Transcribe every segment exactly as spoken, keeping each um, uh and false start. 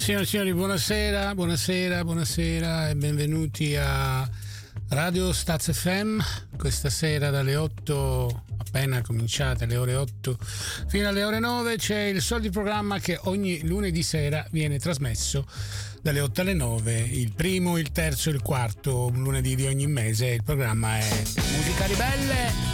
Signore e signori, buonasera, buonasera, buonasera e benvenuti a Radio Staz F M. Questa sera dalle otto, appena cominciate, alle ore otto fino alle ore nove, c'è il solito programma che ogni lunedì sera viene trasmesso dalle otto alle nove, il primo, il terzo e il quarto lunedì di ogni mese. Il programma è Musica Ribelle.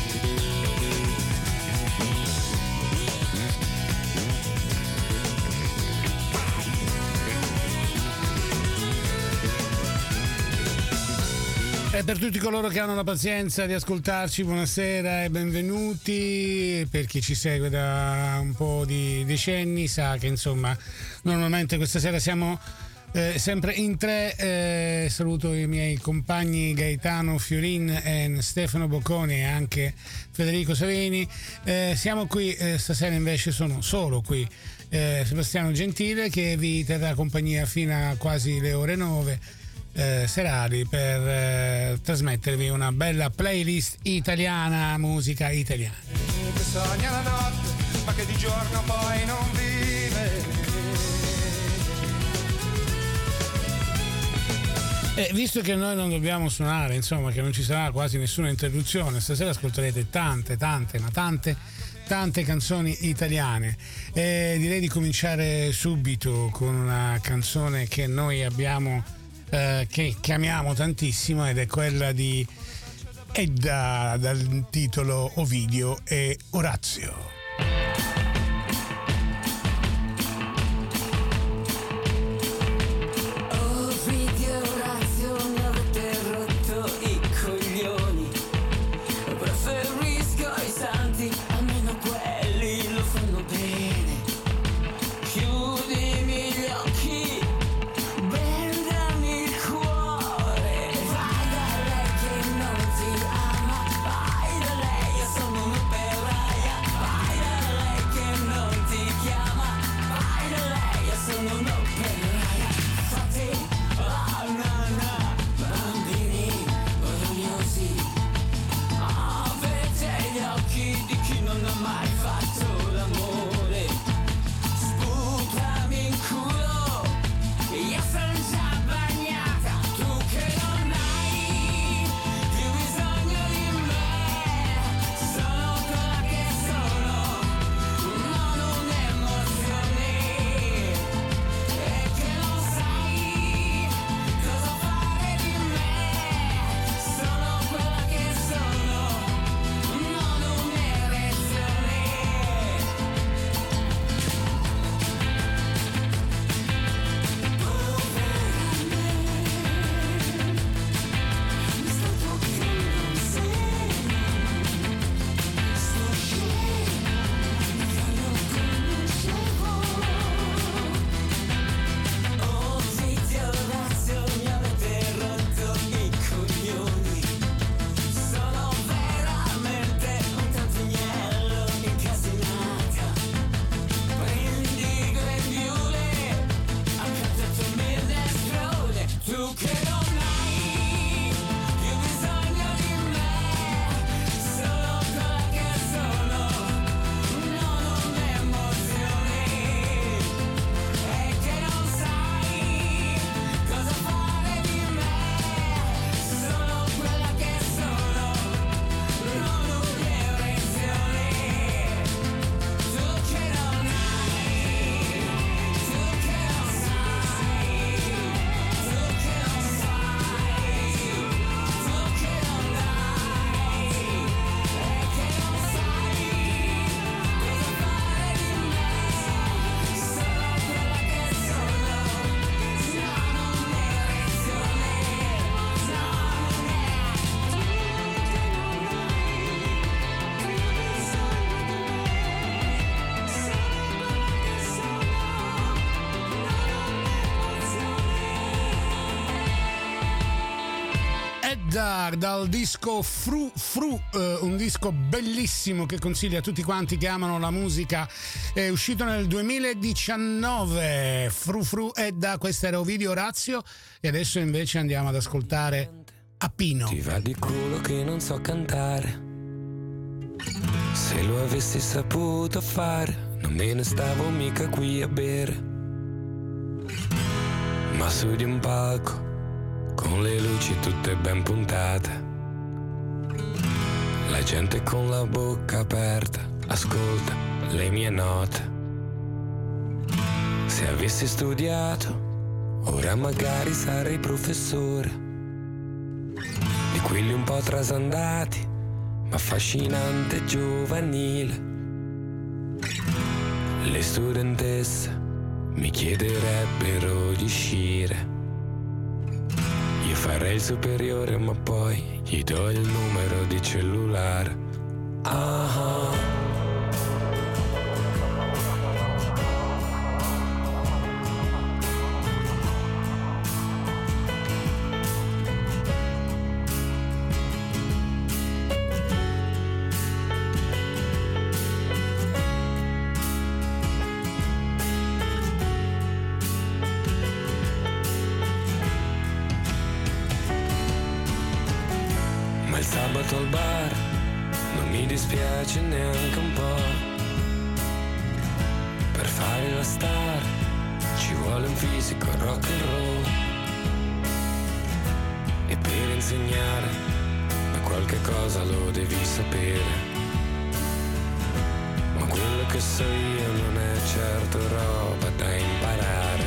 E per tutti coloro che hanno la pazienza di ascoltarci, buonasera e benvenuti. Per chi ci segue da un po' di decenni sa che insomma normalmente questa sera siamo eh, sempre in tre. Eh, saluto i miei compagni Gaetano Fiorin e Stefano Bocconi e anche Federico Savini. Eh, siamo qui, eh, stasera invece sono solo qui eh, Sebastiano Gentile, che vi terrà compagnia fino a quasi le ore nove Eh, serali per eh, trasmettervi una bella playlist italiana, musica italiana. Che sogna la notte, ma che di giorno poi non vive. E visto che noi non dobbiamo suonare, insomma, che non ci sarà quasi nessuna interruzione, stasera ascolterete tante, tante, ma tante, tante canzoni italiane. E direi di cominciare subito con una canzone che noi abbiamo Eh, che chiamiamo tantissimo, ed è quella di Edda dal titolo Ovidio e Orazio. Dal disco Fru Fru, eh, un disco bellissimo che consiglio a tutti quanti che amano la musica. È uscito nel duemiladiciannove. Fru Fru Edda, questo era Ovidio Orazio, e adesso invece andiamo ad ascoltare Apino. Ti va di culo che non so cantare, se lo avessi saputo fare non me ne stavo mica qui a bere. ma su di un palco con le luci tutte ben puntate. La gente con la bocca aperta ascolta le mie note. Se avessi studiato, ora magari sarei professore di quelli un po' trasandati, ma affascinante e giovanile. Le studentesse mi chiederebbero di uscire. Io farei il superiore, ma poi gli do il numero di cellulare. Ah. Al bar non mi dispiace neanche un po'. Per fare la star ci vuole un fisico rock and roll, e per insegnare ma qualche cosa lo devi sapere. Ma quello che so io non è certo roba da imparare.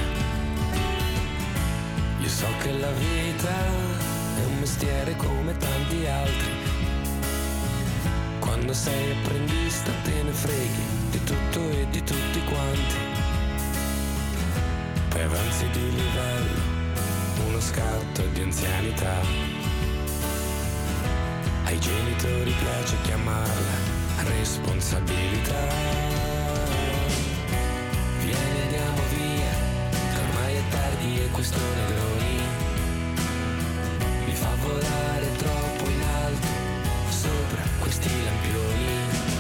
Io so che la vita è un mestiere come tanti altri. Quando sei apprendista te ne freghi di tutto e di tutti quanti. Poi avanzi di livello, uno scatto di anzianità. Ai genitori piace chiamarla responsabilità. Vieni, andiamo via, che ormai è tardi e questo negroni mi fa volare troppo in alto sopra questi lampioni.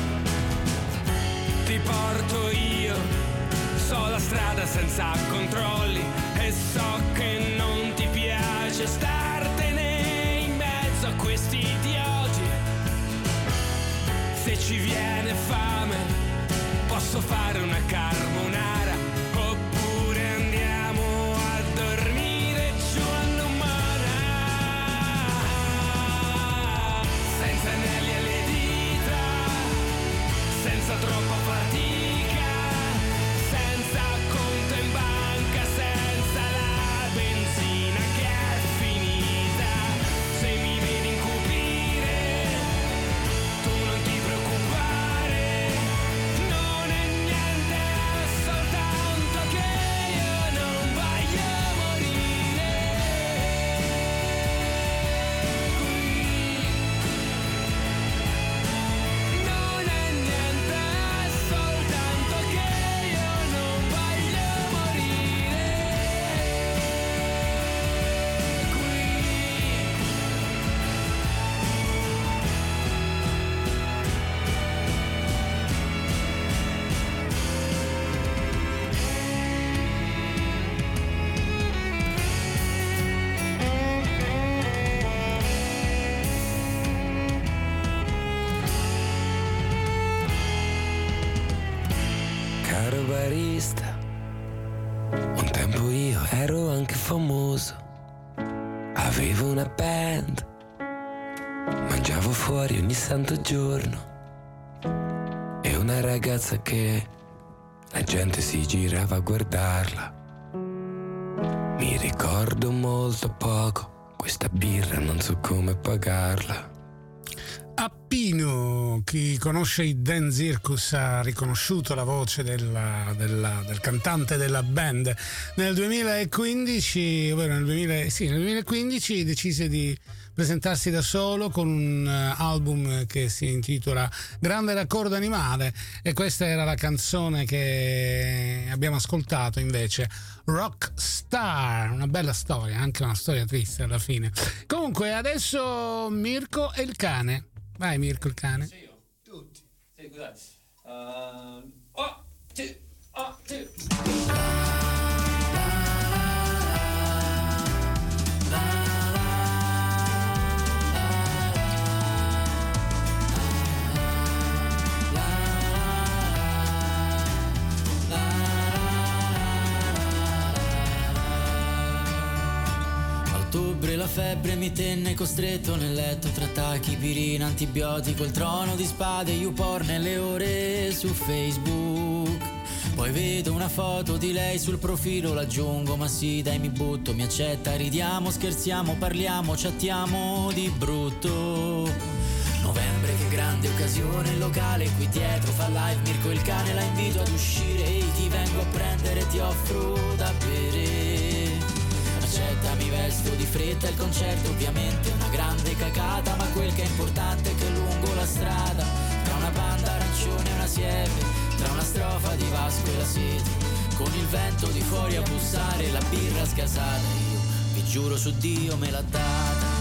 Ti porto io, so la strada senza controlli, e so che non ti piace startene in mezzo a questi idioti. Se ci viene fame posso fare una carbonara, oppure andiamo a dormire giù a Numana, senza anelli alle dita, senza troppa fatica, senza conto in banca, senza la benzina che è finita. Se mi vedi incupire, tu non ti preoccupare, non è niente, è soltanto che io non voglio morire qui. Non è niente, è soltanto che io non voglio morire qui. Caro barista, un tempo io ero anche famoso, avevo una band, mangiavo fuori ogni santo giorno, e una ragazza che la gente si girava a guardarla. Mi ricordo molto poco, questa birra non so come pagarla. Appino, chi conosce i Dan Circus ha riconosciuto la voce della, della, del cantante della band. Nel duemilaquindici, ovvero nel, duemila, sì, nel duemilaquindici decise di presentarsi da solo con un album che si intitola Grande raccordo animale, e questa era la canzone che abbiamo ascoltato invece, Rockstar, una bella storia, anche una storia triste alla fine. Comunque adesso Mirko e il cane. Vai Mirko il cane. Sei io, tutti. Sì, scusate. Uh, oh, two, oh, two. febbre mi tenne costretto nel letto tra tachipirina, antibiotico, il trono di spade, YouPorn nelle ore su Facebook. Poi vedo una foto di lei sul profilo, l'aggiungo, ma sì dai mi butto, mi accetta, ridiamo, scherziamo, parliamo, chattiamo di brutto. Novembre, che grande occasione, il locale qui dietro fa live, Mirko il cane, la invito ad uscire, ehi ti vengo a prendere, ti offro da bere. Accetta, mi vesto di fretta, il concerto ovviamente è una grande cacata, ma quel che è importante è che lungo la strada, tra una banda arancione e una siepe, tra una strofa di Vasco e la sete, con il vento di fuori a bussare, la birra sgasata, io vi giuro su Dio me l'ha data.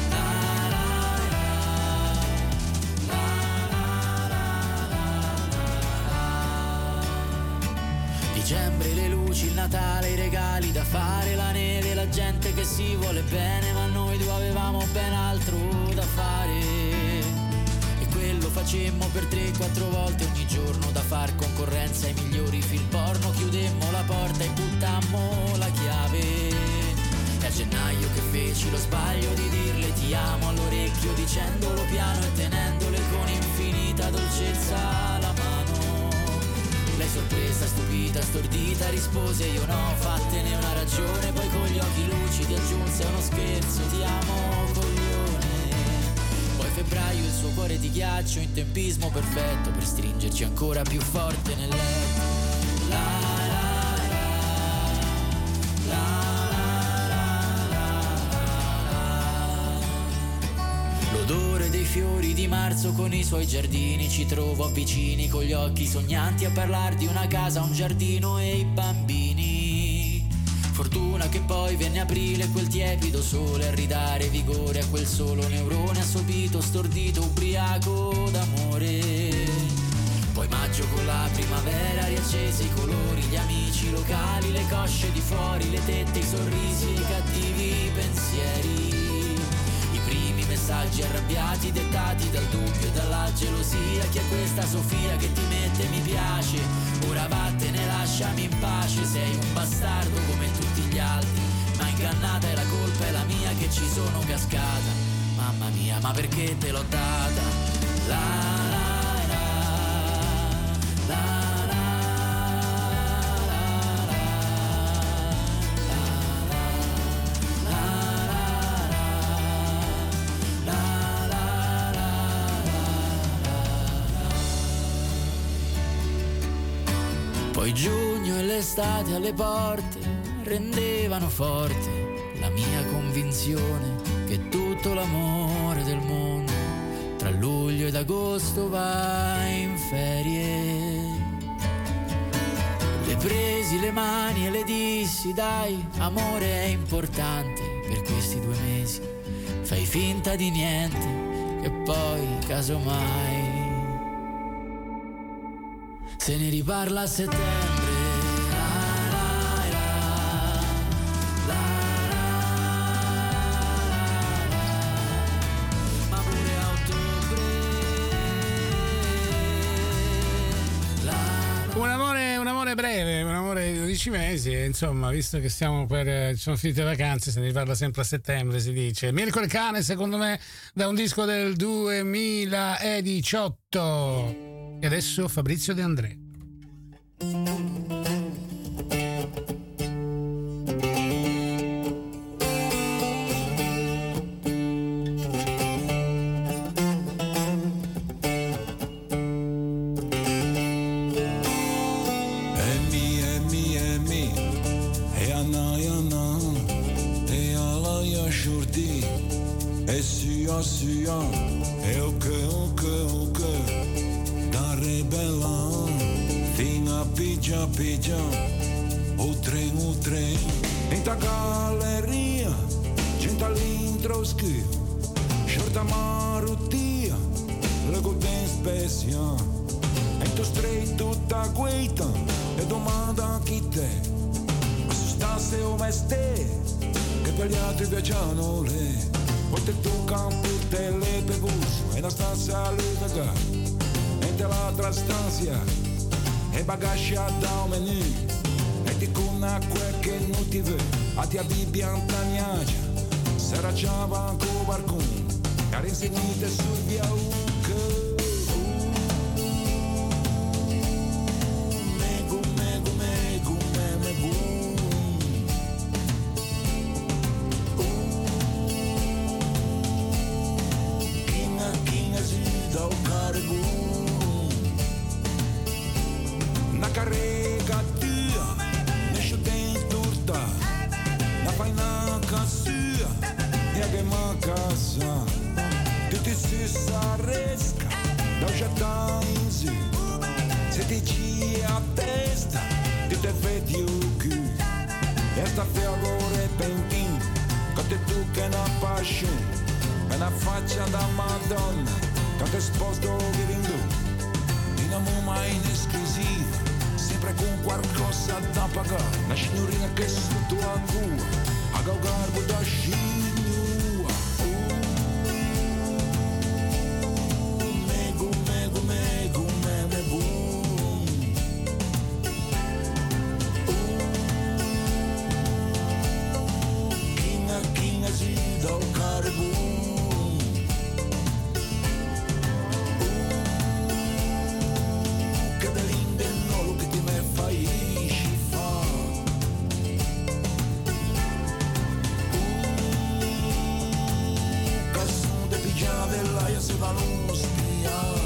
Dicembre, le luci, il Natale, i regali da fare, la neve, la gente che si vuole bene, ma noi due avevamo ben altro da fare. E quello facemmo per tre quattro volte ogni giorno, da far concorrenza ai migliori film porno. Chiudemmo la porta e buttammo la chiave. E a gennaio che feci lo sbaglio di dirle ti amo all'orecchio, dicendolo piano e tenendole con infinita dolcezza la mano. Lei sorpresa, stupita, stordita rispose io no, fattene una ragione. Poi con gli occhi lucidi aggiunse uno scherzo, ti amo coglione. Poi febbraio il suo cuore di ghiaccio in tempismo perfetto per stringerci ancora più forte nel letto. La la la la l'odore dei fiori di marzo con i suoi giardini, ci trovo vicini con gli occhi sognanti a parlare di una casa, un giardino e i bambini. Fortuna che poi venne aprile, quel tiepido sole a ridare vigore a quel solo neurone assopito, stordito, ubriaco d'amore. Poi maggio con la primavera riaccese i colori, gli amici locali, le cosce di fuori, le tette, i sorrisi, i cattivi pensieri. Messaggi arrabbiati dettati dal dubbio e dalla gelosia. Chi è questa Sofia che ti mette mi piace? Ora vattene, lasciami in pace. Sei un bastardo come tutti gli altri, ma ingannata e la colpa è la mia che ci sono cascata. Mamma mia, ma perché te l'ho data? La la la la. Poi giugno e l'estate alle porte rendevano forte la mia convinzione che tutto l'amore del mondo tra luglio ed agosto va in ferie. Le presi le mani e le dissi dai, amore è importante per questi due mesi, fai finta di niente che poi casomai se ne riparla a settembre. Un amore, un amore breve, un amore di dodici mesi, insomma, visto che stiamo per, ci sono finite le vacanze, se ne riparla sempre a settembre, si dice. Mirko il cane, secondo me, da un disco del duemiladiciotto. E adesso Fabrizio De André. E ok, ok, ok, da rebella fino a pigia pigia, o tre, o tre, in ta galleria, gente all'intro schifo, sciorta marutia, le golden specia, e tu straight tutta guida, e domanda a chi te, ma se stasse o meste, che per gli altri piacciono le. Poi te tocca tutte le bevuse e la stanza all'unica e dell'altra stanza e bagagli da un menù e di con quel che non ti vede a ti abbibbi antagnagia Saracciava con barcun, care insegnite sul viaucă. Megu, megu, megu, megu. Kinga, kinga, si dau cargo. Na carrega tua, nesce dentro turta. Na faina cassia, e a gema casa. Tu ti si sarresca, da già in su. Se ti ci a testa, tu te vedi o cu. E sta fiago repentin, che te tu che na passione. E una faccia da Madonna, che te sposto vivendo. In amore mai inesclusiva, sempre con qualcosa da pagare. Una signorina che sotto a cura, a garbo da scignua. Megu, megu, megu, megu. Kinga, kinga, si do carbo. Che dell'indennolo che ti me fai scifà. Casson de pigiama dell'aia se va l'ostia.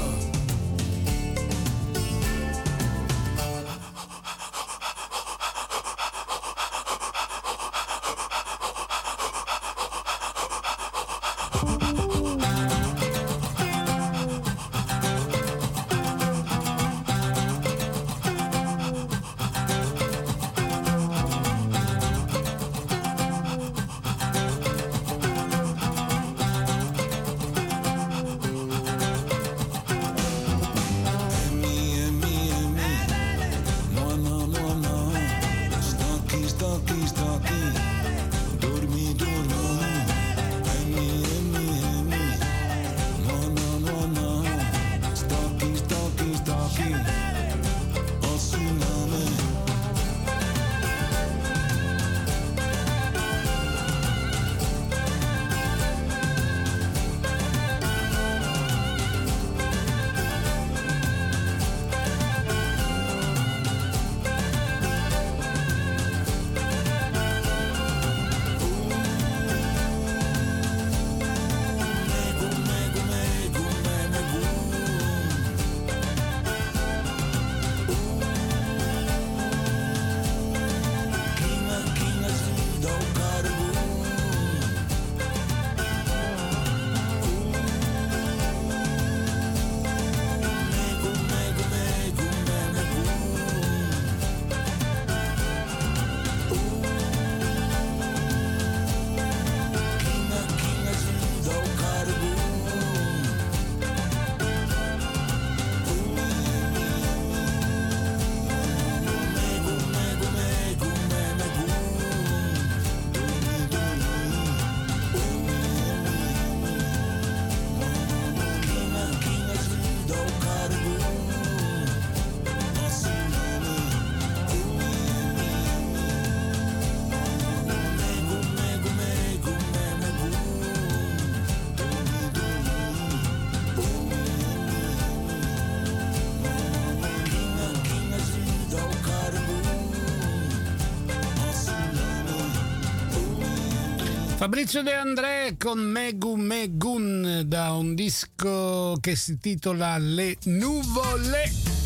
Fabrizio De André con Megu Megun da un disco che si titola Le Nuvole.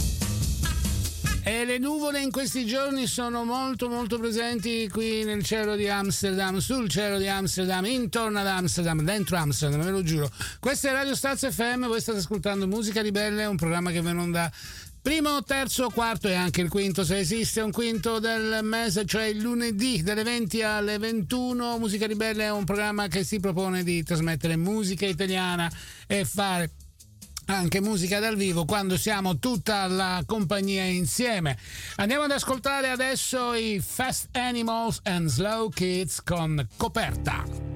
E le nuvole in questi giorni sono molto molto presenti qui nel cielo di Amsterdam, sul cielo di Amsterdam, intorno ad Amsterdam, dentro Amsterdam, ve lo giuro. Questa è Radio Stazza F M, voi state ascoltando Musica Ribelle, un programma che va in onda primo, terzo, quarto e anche il quinto, se esiste un quinto del mese, cioè il lunedì dalle venti alle ventuno. Musica Ribelle è un programma che si propone di trasmettere musica italiana e fare anche musica dal vivo quando siamo tutta la compagnia insieme. Andiamo ad ascoltare adesso i Fast Animals and Slow Kids con Coperta.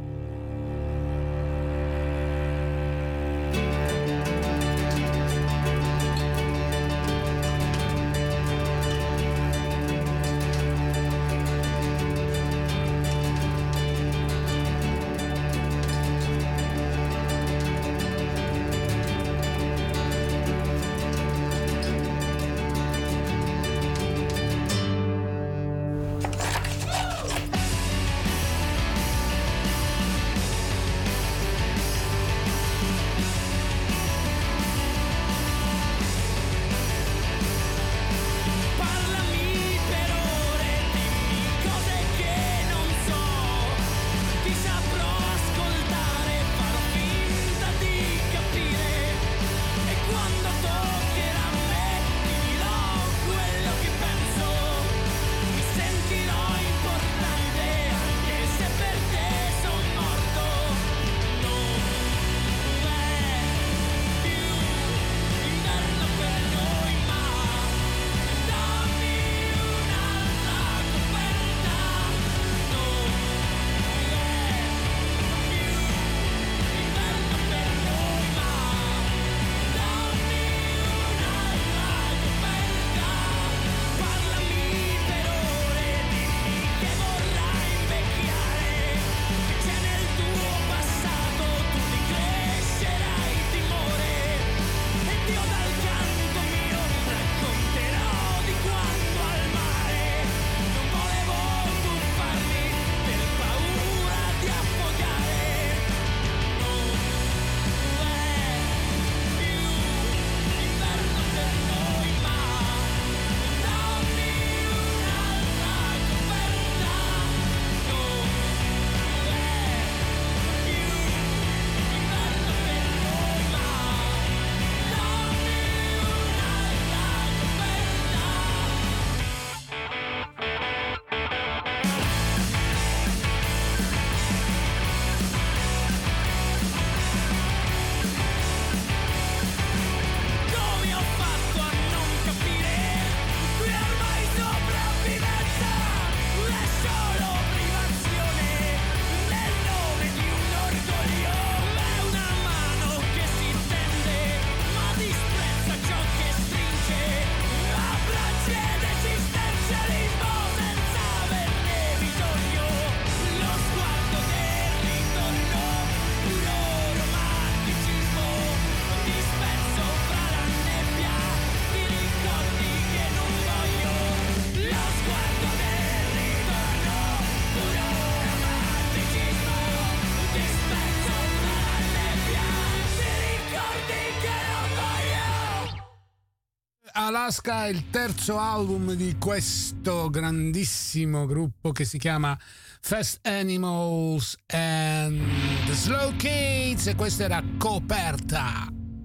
Alaska è il terzo album di questo grandissimo gruppo che si chiama Fast Animals and the Slow Kids, e questa era Coperta.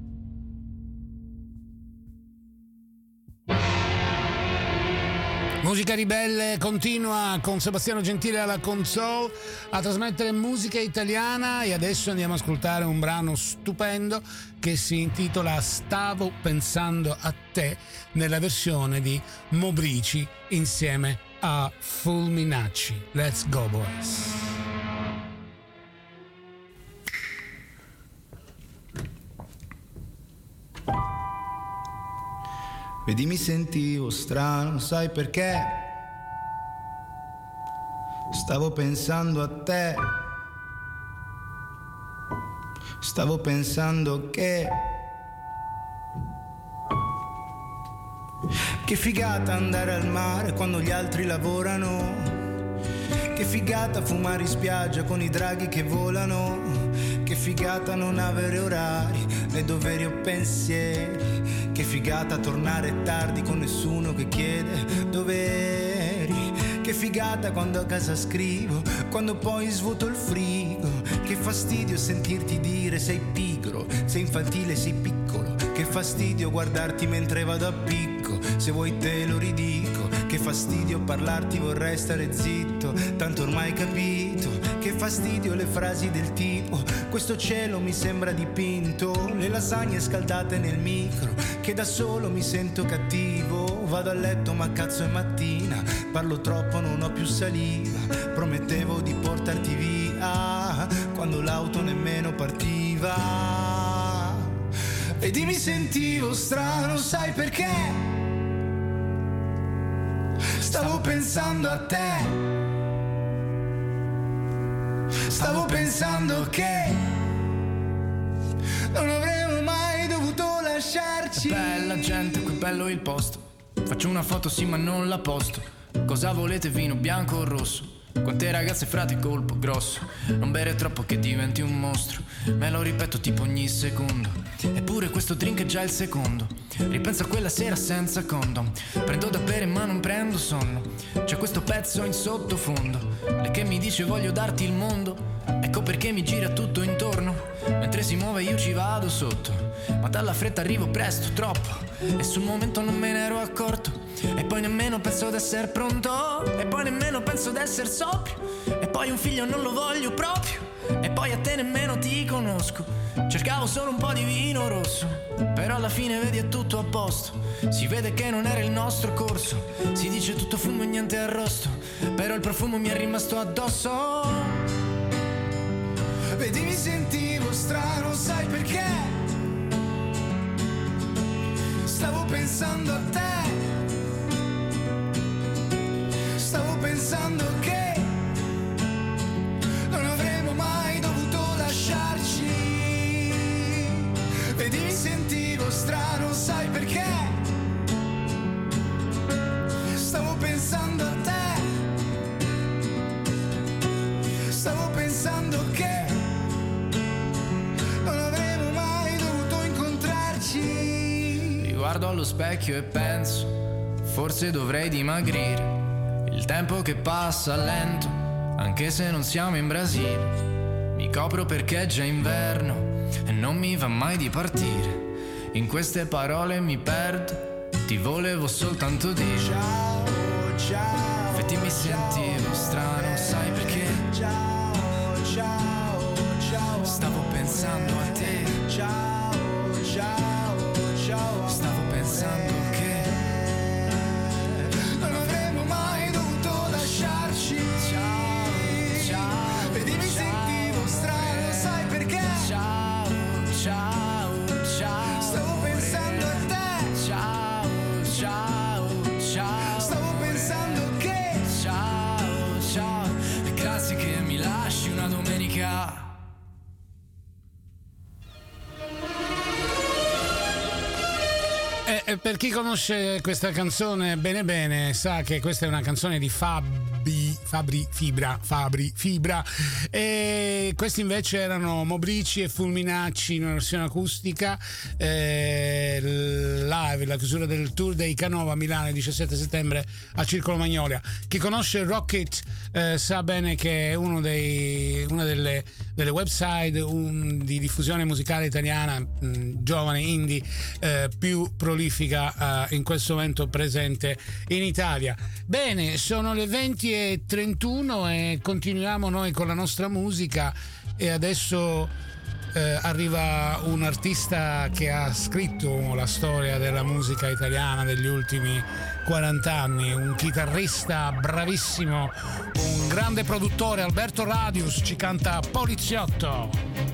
Musica Ribelle continua con Sebastiano Gentile alla console a trasmettere musica italiana, e adesso andiamo ad ascoltare un brano stupendo che si intitola Stavo pensando a te, nella versione di Mobrici insieme a Fulminacci. Let's go boys. Vedi, mi sentivo strano, sai perché? Stavo pensando a te. Stavo pensando che Che figata andare al mare quando gli altri lavorano. Che figata fumare in spiaggia con i draghi che volano. Che figata non avere orari, né doveri o pensieri. Che figata tornare tardi con nessuno che chiede dove eri. Che figata quando a casa scrivo, quando poi svuoto il frigo. Che fastidio sentirti dire sei pigro, sei infantile, sei piccolo. Che fastidio guardarti mentre vado a picco, se vuoi te lo ridico. Che fastidio parlarti, vorrei stare zitto, tanto ormai capito. Che fastidio le frasi del tipo questo cielo mi sembra dipinto, le lasagne scaldate nel micro, che da solo mi sento cattivo. Vado a letto ma cazzo è mattina, parlo troppo non ho più saliva. Promettevo di portarti via quando l'auto nemmeno partiva. Ed mi sentivo strano, sai perché? Stavo pensando a te. Stavo pensando che non avremmo mai dovuto lasciarci. È bella gente, qui bello il posto. Faccio una foto sì ma non la posto. Cosa volete, vino bianco o rosso? Quante ragazze frate colpo grosso. Non bere troppo che diventi un mostro. Me lo ripeto tipo ogni secondo. Eppure questo drink è già il secondo. Ripenso a quella sera senza condom. Prendo da bere ma non prendo sonno. C'è questo pezzo in sottofondo. Lei che mi dice voglio darti il mondo. Ecco perché mi gira tutto intorno. Mentre si muove io ci vado sotto. Ma dalla fretta arrivo presto, troppo. E sul momento non me ne ero accorto. E poi nemmeno penso d'essere pronto. E poi nemmeno penso d'essere sobrio. E poi un figlio non lo voglio proprio. E poi a te nemmeno ti conosco. Cercavo solo un po' di vino rosso. Però alla fine vedi è tutto a posto. Si vede che non era il nostro corso. Si dice tutto fumo e niente arrosto. Però il profumo mi è rimasto addosso. Vedi mi sentivo strano, sai perché? Stavo pensando a te. Stavo pensando che non avremmo mai dovuto lasciarci. Vedi mi sentivo strano, sai perché? Stavo pensando a te. Stavo pensando che non avremmo mai dovuto incontrarci. Mi guardo allo specchio e penso, forse dovrei dimagrire. Il tempo che passa lento, anche se non siamo in Brasile. Mi copro perché è già inverno e non mi va mai di partire. In queste parole mi perdo, ti volevo soltanto dire ciao, ciao. Infatti mi sentivo strano, sai perché? Ciao, ciao, ciao. Stavo pensando a te. Ciao, ciao, ciao. Stavo pensando che non avremmo mai dovuto lasciarci. Ciao, ciao. Vedi mi sentivo strano, sai perché? Ciao, ciao, ciao. Stavo pensando a te. Ciao, ciao, ciao. Stavo pensando che ciao, ciao. E grazie che mi lasci una domenica. Eh, per chi conosce questa canzone bene bene sa che questa è una canzone di Fabi, Fabri Fibra, Fabri Fibra, e questi invece erano Mobrici e Fulminacci in una versione acustica. Eh, la Live, la chiusura del tour dei Canova a Milano il diciassette settembre al Circolo Magnolia. Chi conosce Rocket eh, sa bene che è uno dei, una delle, delle website un, di diffusione musicale italiana mh, giovane, indie, eh, più prolifica eh, in questo momento presente in Italia. Bene, sono le venti e trentuno e continuiamo noi con la nostra musica e adesso eh, arriva un artista che ha scritto la storia della musica italiana degli ultimi quaranta anni, un chitarrista bravissimo, un grande produttore, Alberto Radius, ci canta Poliziotto.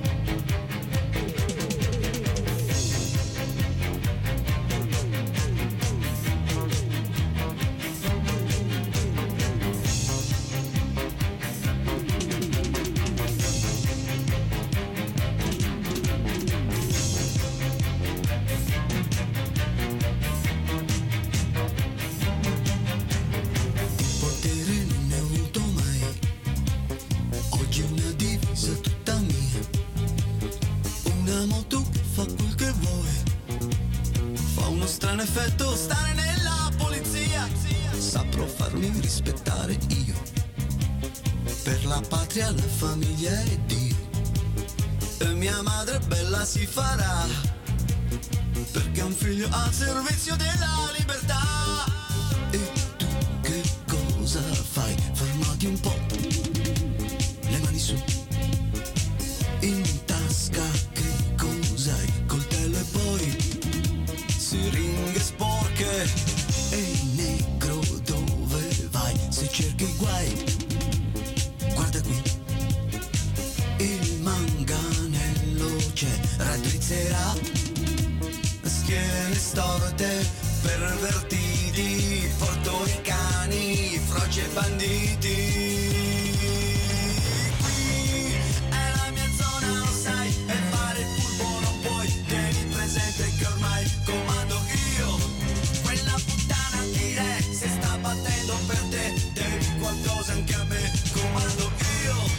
Effetto stare nella polizia, saprò farmi rispettare io, per la patria, la famiglia e Dio. E mia madre bella si farà, perché un figlio al servizio della libertà. E tu che cosa fai? Fermati un po', le mani su, in tasca che cos'hai? Coltello e poi siringhe sporche. Ehi negro, dove vai? Se cerchi guai, guarda qui, il manganello c'è, raddrizzerà schiene storte, pervertiti, portoricani, froci e banditi. Qui è la mia zona, lo sai, e fare il furbo non puoi, tieni presente che ormai comando io, quella puttana dire se sta battendo per te, devi qualcosa anche a me, comando io.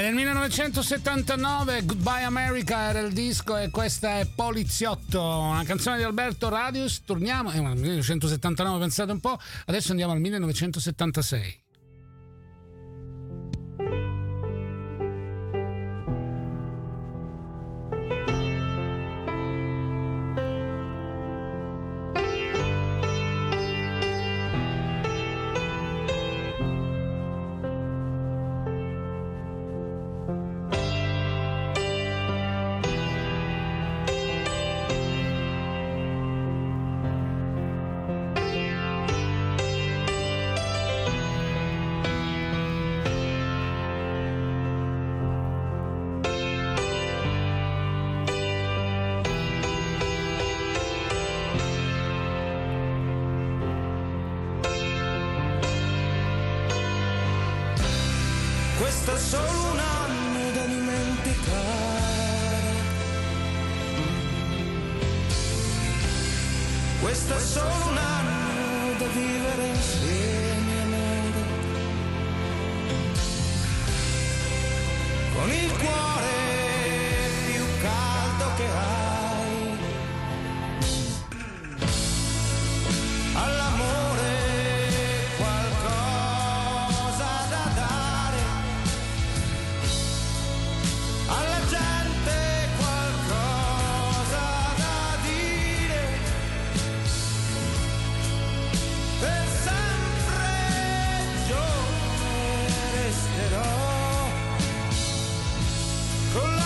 Nel millenovecentosettantanove Goodbye America era il disco e questa è Poliziotto, una canzone di Alberto Radius. Torniamo, eh, millenovecentosettantanove, pensate un po', adesso andiamo al millenovecentosettantasei. Questo è solo un anno da dimenticare, questo è solo un anno da vivere insieme, amore, con il cuore più caldo che hai, all'amore qualcosa da dare, alla gente qualcosa da dire, per sempre giovane resterò, con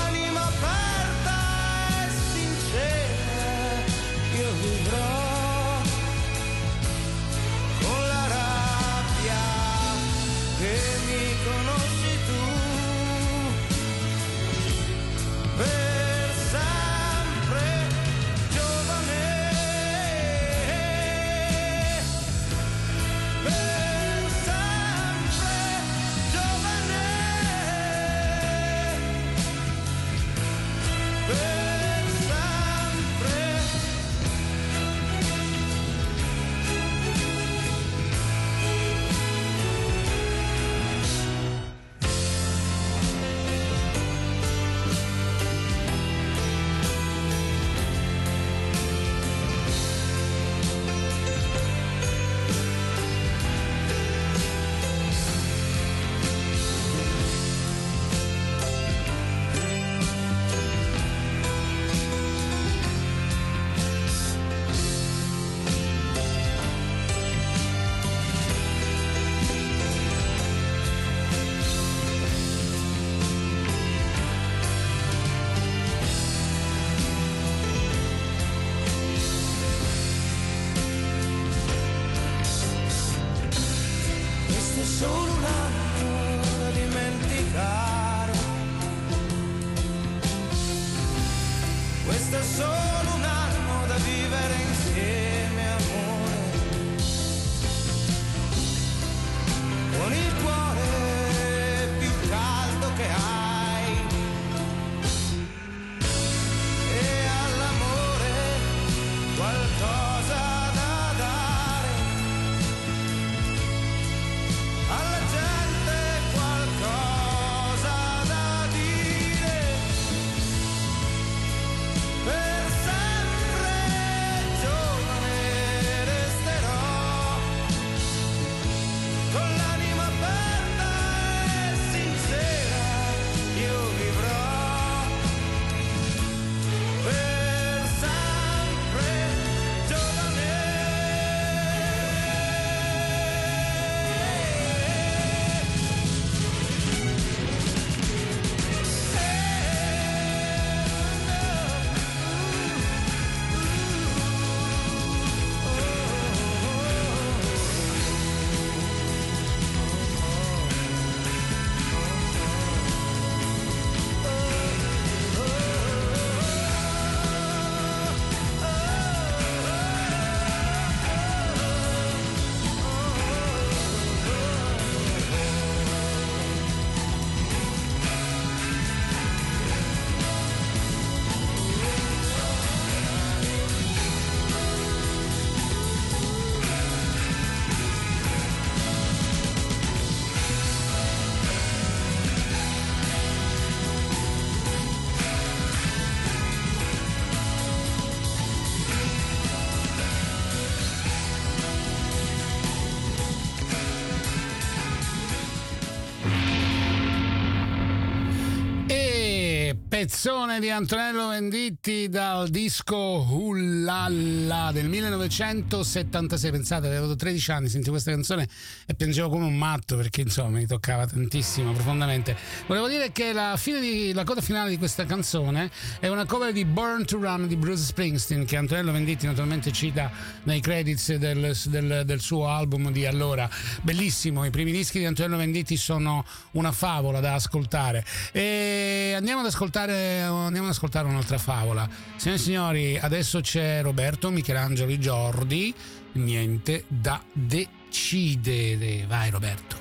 Pezzone di Antonello Venditti dal disco Ullalla del millenovecentosettantasei. Pensate, avevo tredici anni, sentivo questa canzone e piangevo come un matto perché insomma mi toccava tantissimo, profondamente. Volevo dire che la, fine di, la coda finale di questa canzone è una cover di Born to Run di Bruce Springsteen, che Antonello Venditti naturalmente cita nei credits del, del, del suo album di allora. Bellissimo, i primi dischi di Antonello Venditti sono una favola da ascoltare. E andiamo ad ascoltare andiamo ad ascoltare un'altra favola. Signore e signori, adesso c'è Roberto Michelangelo Giordi, Niente da decidere. Vai Roberto.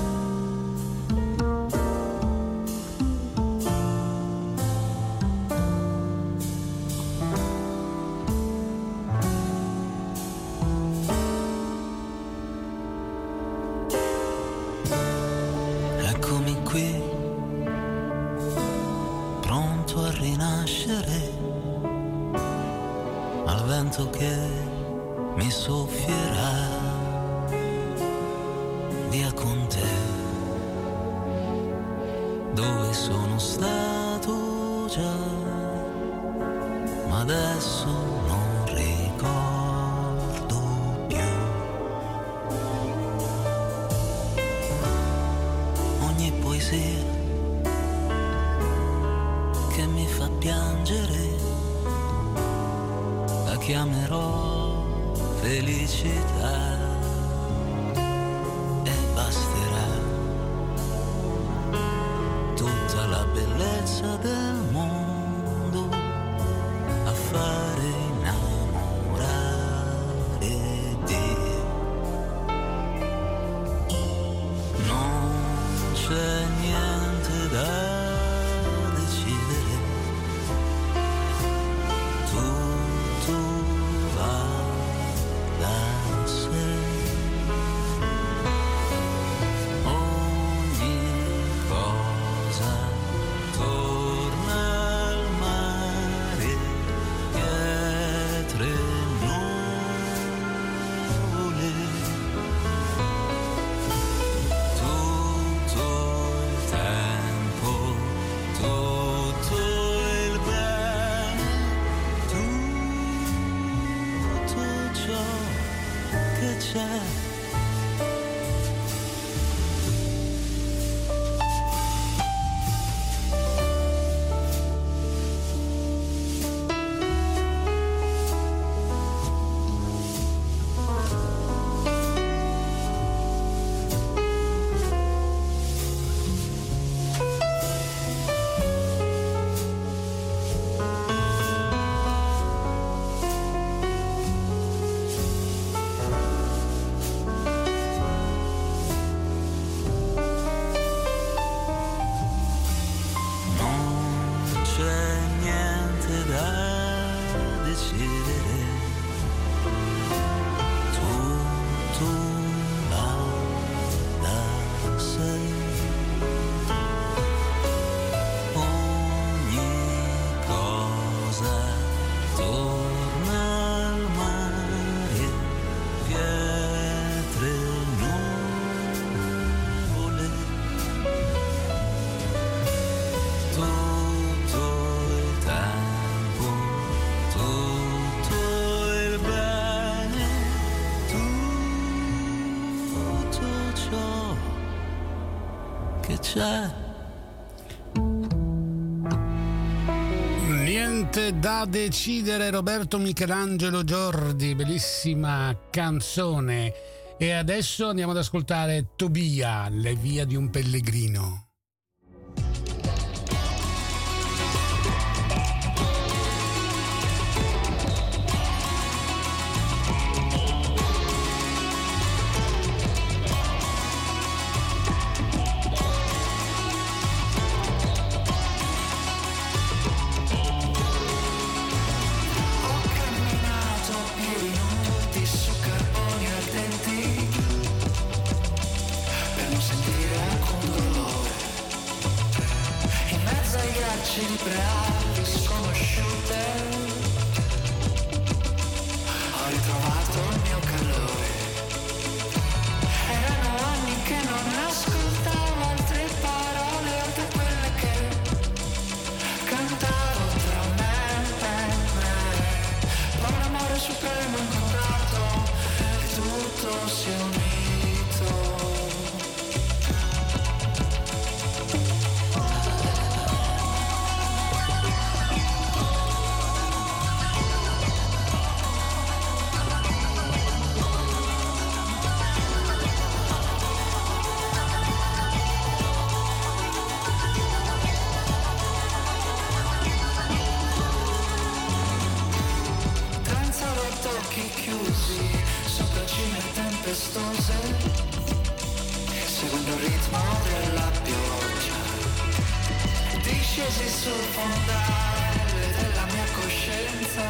Eccomi qui, pronto a rinascere al vento che mi soffierà via con te, dove sono stato già, ma adesso non ricordo più. Ogni poesia che mi fa piangere la chiamerò felicità e basterà tutta la bellezza del mondo a fare innamorare Dio. Non c'è niente da Niente da decidere, Roberto Michelangelo Giordi, bellissima canzone. E adesso andiamo ad ascoltare Tobia, Le vie di un pellegrino. di prealpi sconosciute, ho ritrovato il mio calore. Erano anni che non ascoltavo altre parole oltre quelle che cantavo. occhi chiusi, sopra cime tempestose, seguendo il ritmo della pioggia. Discesi sul fondale della mia coscienza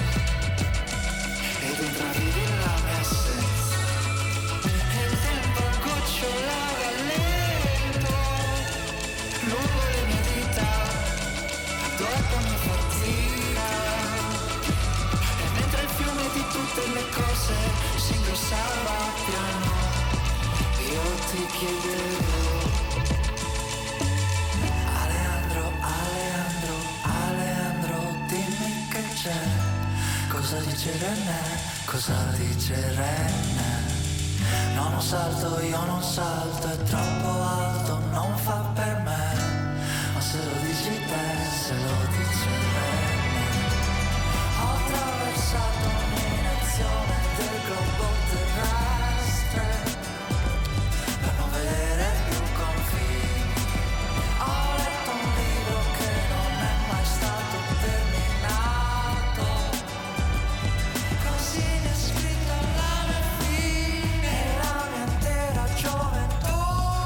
ed entravi nella mia assenza. E il tempo gocciolava lento lungo le mie dita, dopo ogni fatica. E mentre il fiume di tutte le cose si ingrossava piano, io ti chiedevo: Alejandro, Alejandro, Alejandro, dimmi che c'è. Cosa dice René? Cosa dice René? No, non salto, io non salto, è troppo alto, non fa per me. Ma se lo dici te, se lo dice René. Ho attraversato un'iniezione del globo terrestre per non vedere più confini. Ho letto un libro che non è mai stato terminato, così descritto la mia fine e la mia intera gioventù.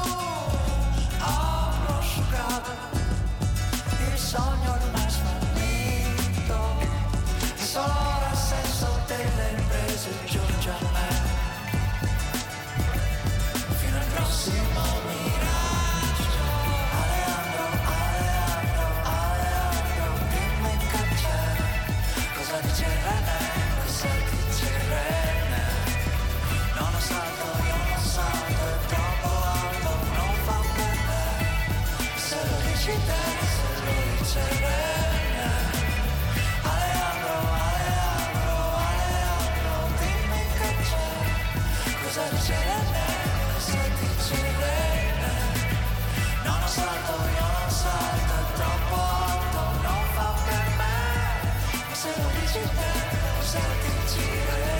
Ho prosciugato il sogno ormai svanito, e solo ora il senso delle imprese giunge a me. Fino al prossimo miraggio. Alejandro, Alejandro, Alejandro, dimmi che c'è. Cosa dice René? Cosa dice René? No, non salto, io non salto, è troppo alto, non fa per me. Se lo dici te, se lo dice René. Alejandro, Alejandro, Alejandro, dimmi che c'è. Cosa dice René? Cosa dice René? No, non salto, io non salto, è troppo alto, non fa per me. Ma se lo dici te, cosa dici René?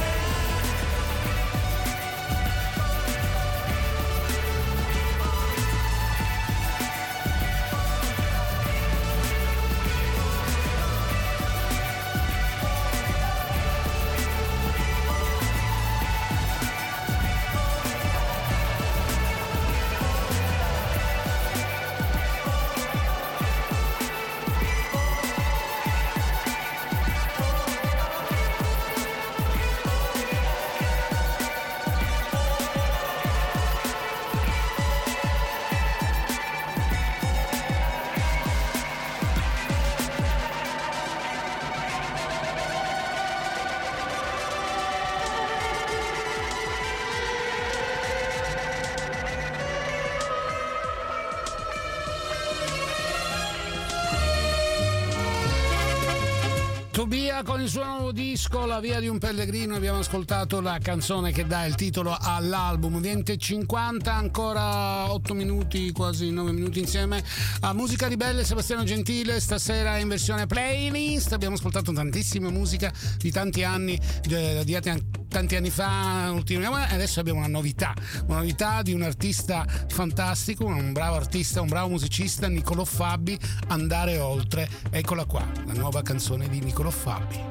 Tobia con il suo nuovo disco La via di un pellegrino. Abbiamo ascoltato la canzone che dà il titolo all'album. venti e cinquanta, ancora otto minuti, quasi nove minuti insieme a Musica Ribelle. Sebastiano Gentile stasera in versione playlist. Abbiamo ascoltato tantissima musica di tanti anni, di, di tanti anni fa, ultimamente. Adesso abbiamo una novità, una novità di un artista fantastico, un bravo artista, un bravo musicista, Nicolò Fabi, Andare oltre. Eccola qua, la nuova canzone di Nicolò Fabi.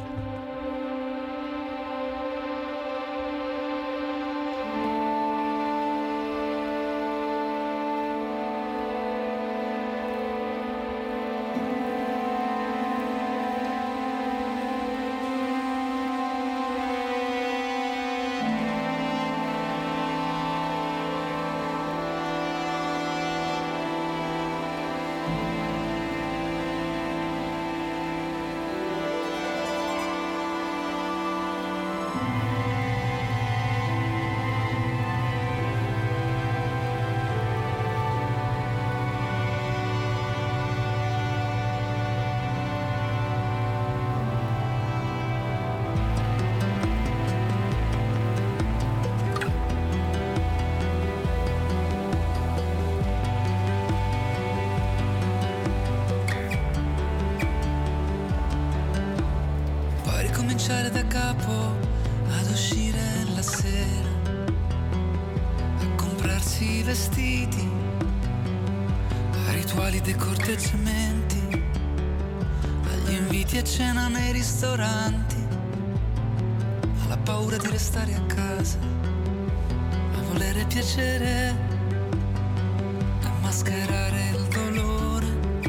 Cominciare da capo, ad uscire la sera, a comprarsi i vestiti, a rituali dei corteggiamenti, agli inviti a cena nei ristoranti, alla paura di restare a casa, a volere piacere, a mascherare il dolore,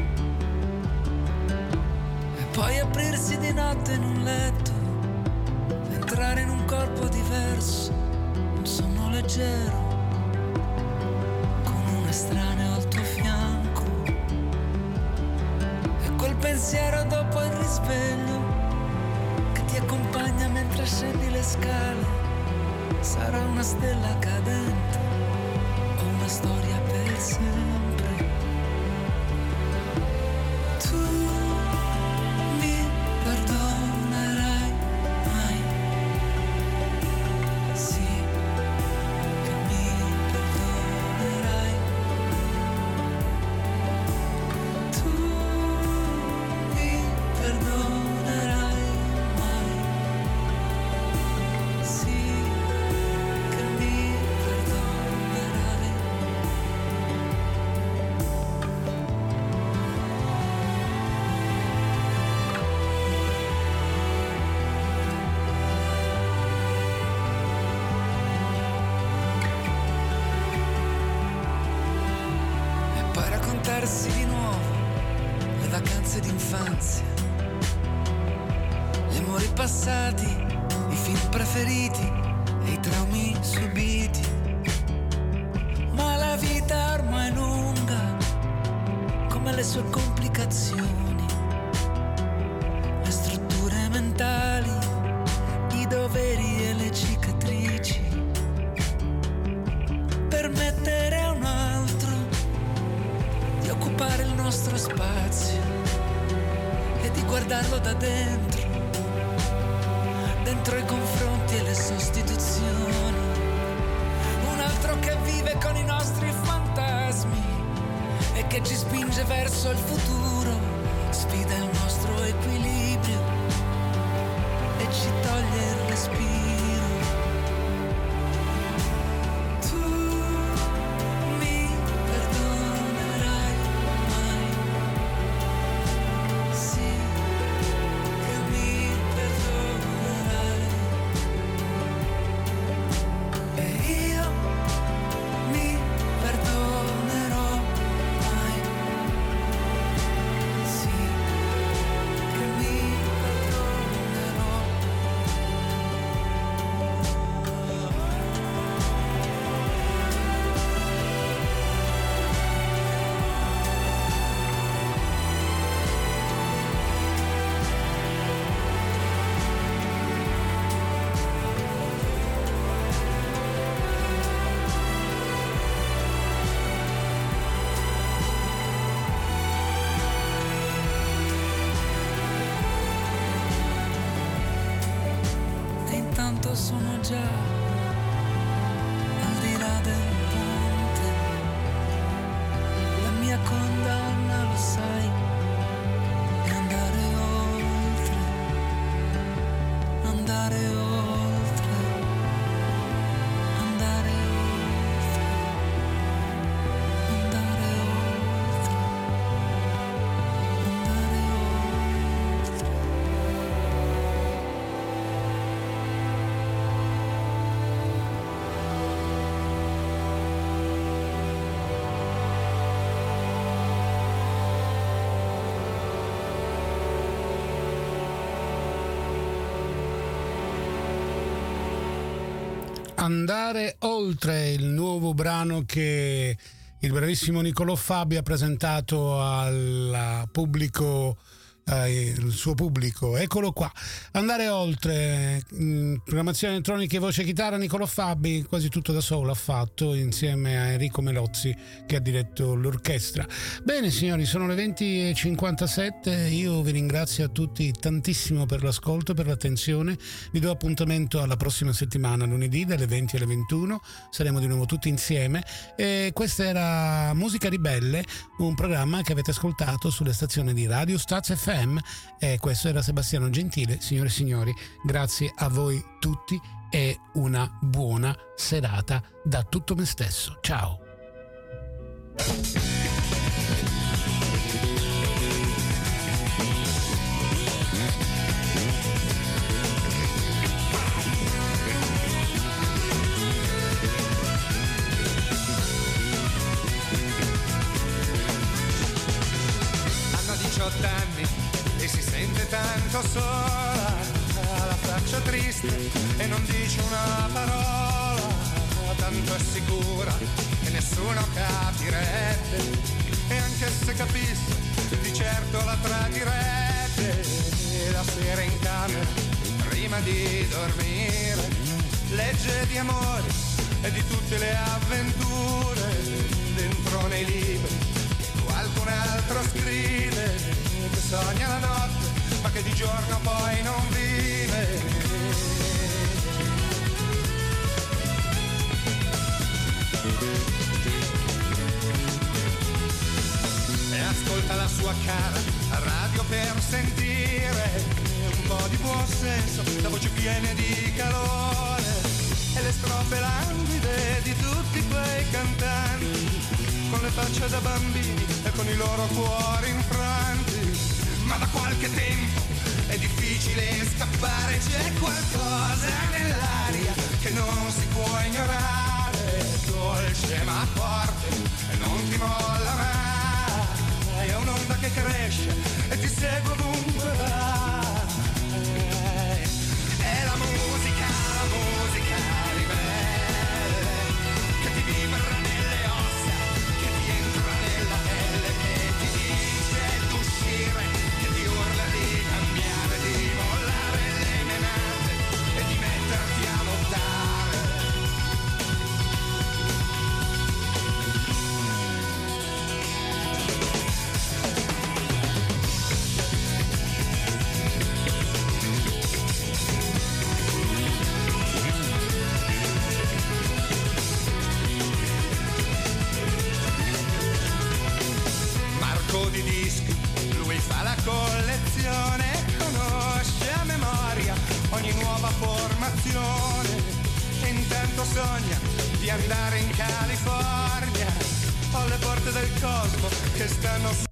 e poi aprirsi di notte in un letto, entrare in un corpo diverso, un sonno leggero, con un estraneo al tuo fianco, e quel pensiero dopo il risveglio che ti accompagna mentre scendi le scale. Sarà una stella cadente o una storia per sempre. Tu mi perdonerai mai? Sì, che mi perdonerai. Tu mi perdonerai mai? Sì, che mi perdonerai. E poi raccontarsi di nuovo le vacanze d'infanzia, gli amori passati, i film preferiti e i traumi subiti. Ma la vita ormai è lunga, come le sue complicazioni, le strutture mentali, i doveri e le cicatrici. Permettere a un altro di occupare il nostro spazio e di guardarlo da dentro, dentro i confronti e le sostituzioni. Un altro che vive con i nostri fantasmi e che ci spinge verso il futuro, sfida il nostro equilibrio e ci toglie il respiro. Tu mi perdonerai mai? Sì, che mi perdonerai. E io mi perdonerò mai? Sì, che mi perdonerò. E intanto sono già al di là del ponte. La mia condanna, lo sai, è andare oltre, andare oltre, andare oltre, andare oltre, andare oltre. Andare oltre, il nuovo brano che il bravissimo Nicolò Fabi ha presentato al pubblico, eh, il suo pubblico. Eccolo qua, Andare oltre, mh, programmazione elettronica e voce chitarra. Nicolò Fabi quasi tutto da solo ha fatto, insieme a Enrico Melozzi che ha diretto l'orchestra. Bene signori, sono le venti e cinquantasette, io vi ringrazio a tutti tantissimo per l'ascolto, per l'attenzione. Vi do appuntamento alla prossima settimana, lunedì dalle venti alle ventuno, saremo di nuovo tutti insieme. E questa era Musica Ribelle, un programma che avete ascoltato sulle stazioni di Radio Staz F M, e questo era Sebastiano Gentile. Signore e signori, grazie a voi tutti e una buona serata da tutto me stesso. Ciao. tanto sola, ha la faccia triste e non dice una parola, tanto è sicura che nessuno capirebbe, e anche se capisse di certo la tradirebbe. E la sera in camera prima di dormire legge di amore e di tutte le avventure dentro nei libri. Qualcun altro scrive che sogna la notte ma che di giorno poi non vive. E ascolta la sua cara a radio per sentire un po' di buon senso, la voce piena di calore e le strofe languide di tutti quei cantanti con le facce da bambini e con i loro cuori infranti. Ma da qualche tempo è difficile scappare, c'è qualcosa nell'aria che non si può ignorare, dolce ma forte e non ti molla mai, è un'onda che cresce e ti segue ovunque vai, è la musica, la musica ribelle che ti vibra nelle ossa, che ti entra nella pelle, che ti dice d'uscire, che ti urla di cambiare, di mollare le menate e di metterti a lottare. Marco di dischi, lui fa la collezione, conosce a memoria ogni nuova formazione e intanto sogna di andare in California. Ho le porte del cosmo che stanno